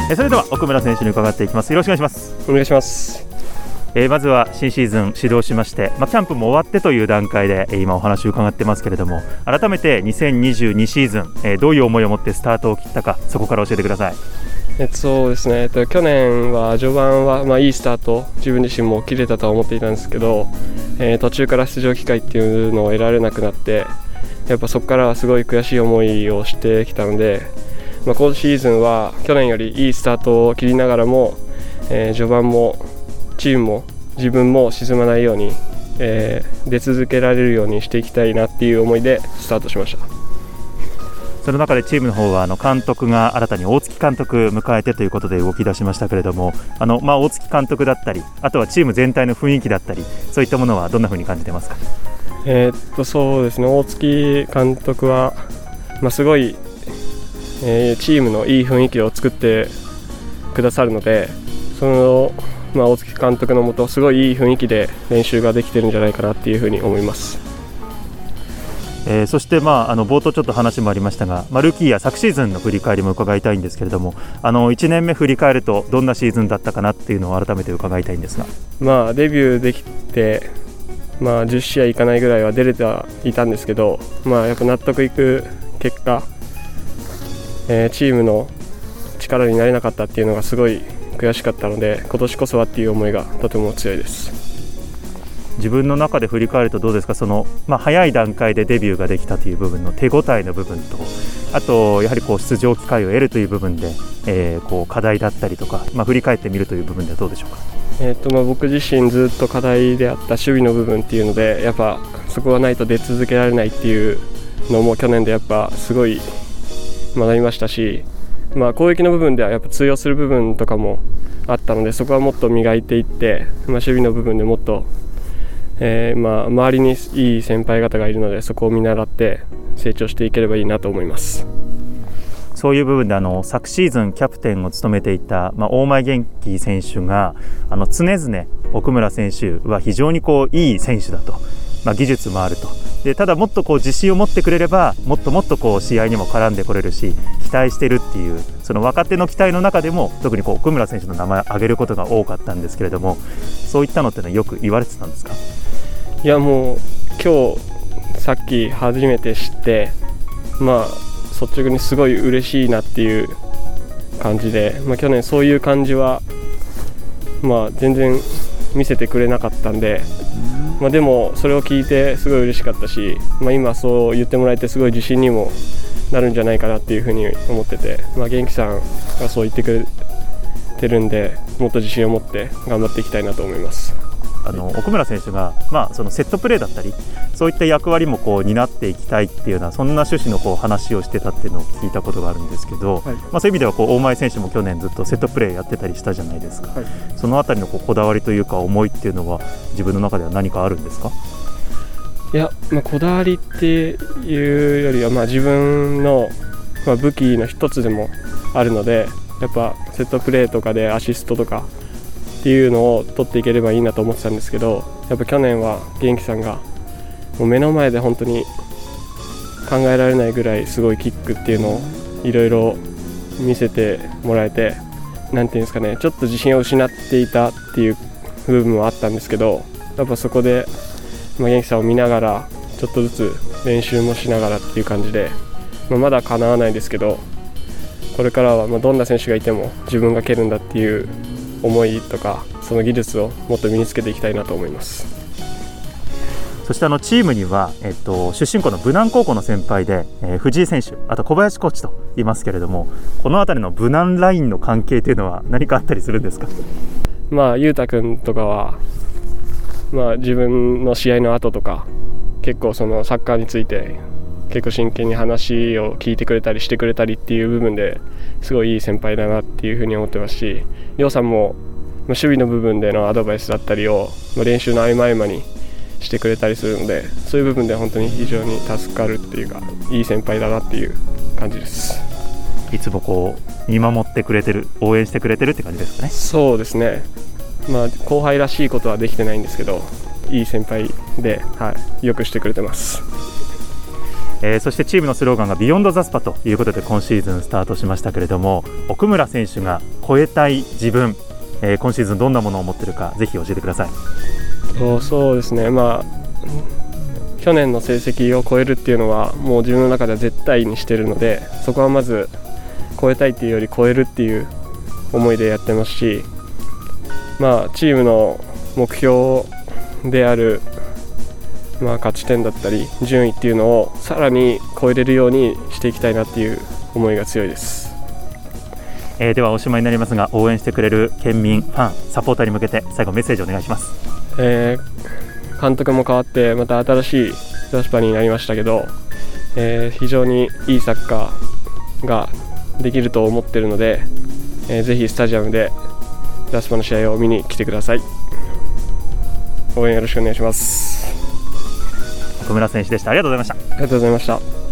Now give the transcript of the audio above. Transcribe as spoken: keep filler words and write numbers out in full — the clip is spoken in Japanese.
それでは奥村選手に伺っていきます。よろしくお願いします。 お願いします。 えー、まずは新シーズン始動しまして、まあ、キャンプも終わってという段階で、えー、今お話を伺ってますけれども、改めてにせんにじゅうにシーズン、えー、どういう思いを持ってスタートを切ったか、そこから教えてください。 えっと、そうですね、えっと、去年は序盤は、まあ、いいスタート自分自身も切れたとは思っていたんですけど、えー、途中から出場機会っていうのを得られなくなって、やっぱそこからはすごい悔しい思いをしてきたので、まあ、今シーズンは去年よりいいスタートを切りながらも、えー、序盤もチームも自分も沈まないように、えー、出続けられるようにしていきたいなっていう思いでスタートしました。 その中でチームの方はあの監督が新たに大月監督迎えてということで動き出しましたけれども、あの、まあ、大月監督だったり、あとはチーム全体の雰囲気だったり、そういったものはどんな風に感じてますか？ えー、っとそうですね、大月監督は、まあ、すごい、えー、チームのいい雰囲気を作ってくださるので、その、まあ、大月監督のもとすごいいい雰囲気で練習ができてるんじゃないかなっていうふうに思います。 えー、そして、まあ、あの冒頭ちょっと話もありましたが、まあ、ルーキーや昨シーズンの振り返りも伺いたいんですけれども、あのいちねんめ振り返るとどんなシーズンだったかなっていうのを改めて伺いたいんですが、 まあ、デビューできて、まあ、じゅっしあいいかないぐらいは出れていたんですけど、まあ、やっぱ納得いく結果、えー、チームの力になれなかったっていうのがすごい悔しかったので、今年こそはっていう思いがとても強いです。 自分の中で振り返るとどうですか？その、まあ、早い段階でデビューができたという部分の手応えの部分と、あとやはりこう出場機会を得るという部分で、えー、こう課題だったりとか、まあ、振り返ってみるという部分ではどうでしょうか？ えーとまあ、僕自身ずっと課題であった守備の部分っていうので、やっぱそこがないと出続けられないっていうのも去年でやっぱすごい学びましたし、まあ、攻撃の部分ではやっぱ通用する部分とかもあったので、そこはもっと磨いていって、まあ、守備の部分でもっと、えーまあ、周りにいい先輩方がいるので、そこを見習って成長していければいいなと思います。 そういう部分であの昨シーズンキャプテンを務めていた、まあ、大前元気選手があの常々奥村選手は非常にこういい選手だと、まあ、技術もあると、でただもっとこう自信を持ってくれればもっともっとこう試合にも絡んでこれるし、期待してるっていう、その若手の期待の中でも特にこう奥村選手の名前を挙げることが多かったんですけれども、そういったのってのはよく言われてたんですか？ いや、もう今日さっき初めて知って、まあ率直にすごい嬉しいなっていう感じで、まあ、去年そういう感じは、まあ、全然見せてくれなかったんで、まあ、でもそれを聞いてすごい嬉しかったし、まあ、今そう言ってもらえてすごい自信にもなるんじゃないかなっていうふうに思ってて、まあ、元気さんがそう言ってくれてるんで、もっと自信を持って頑張っていきたいなと思います。 あの奥村選手が、まあ、そのセットプレーだったりそういった役割もこう担っていきたいっていうような、そんな趣旨のこう話をしてたっていうのを聞いたことがあるんですけど、はい、まあ、そういう意味ではこう大前選手も去年ずっとセットプレーやってたりしたじゃないですか、はい、そのあたりのこうこだわりというか思いっていうのは自分の中では何かあるんですか？ いや、まあ、こだわりっていうよりは、まあ、自分の、まあ、武器の一つでもあるので、やっぱセットプレーとかでアシストとかっていうのを取っていければいいなと思ってたんですけど、やっぱ去年は元気さんがもう目の前で本当に考えられないぐらいすごいキックっていうのをいろいろ見せてもらえて、なんていうんですかね、ちょっと自信を失っていたっていう部分もあったんですけど、やっぱそこで、まあ、元気さんを見ながらちょっとずつ練習もしながらっていう感じで、まあ、まだ叶わないですけど、これからはまあどんな選手がいても自分が蹴るんだっていう思いとか、その技術をもっと身につけていきたいなと思います。 そしてあのチームには、えっと、出身校の武南高校の先輩で、えー、藤井選手、あと小林コーチといますけれども、このあたりの武南ラインの関係というのは何かあったりするんですか？ まあ、裕太君とかは、まあ、自分の試合の後とか結構そのサッカーについて結構真剣に話を聞いてくれたりしてくれたりっていう部分ですごいいい先輩だなっていうふうに思ってますし、亮さんも守備の部分でのアドバイスだったりを練習の合間合間にしてくれたりするので、そういう部分で本当に非常に助かるっていうか、いい先輩だなっていう感じです。 いつもこう見守ってくれてる、応援してくれてるって感じですかね？ そうですね、まあ、後輩らしいことはできてないんですけど、いい先輩で、はい、よくしてくれてます。 えー、そしてチームのスローガンがビヨンドザスパということで今シーズンスタートしましたけれども、奥村選手が超えたい自分、えー、今シーズンどんなものを持っているかぜひ教えてください。 そうそうですね、まあ、去年の成績を超えるっていうのはもう自分の中では絶対にしているので、そこはまず超えたいっていうより超えるっていう思いでやってますし、まあ、チームの目標であるまあ、勝ち点だったり順位っていうのをさらに超えれるようにしていきたいなっていう思いが強いです。 えー、ではおしまいになりますが、応援してくれる県民、ファン、サポーターに向けて最後メッセージお願いします。 えー、監督も変わってまた新しいザスパになりましたけど、えー、非常にいいサッカーができると思っているので、えー、ぜひスタジアムでザスパの試合を見に来てください。応援よろしくお願いします。 奥村選手でした。ありがとうございました。 ありがとうございました。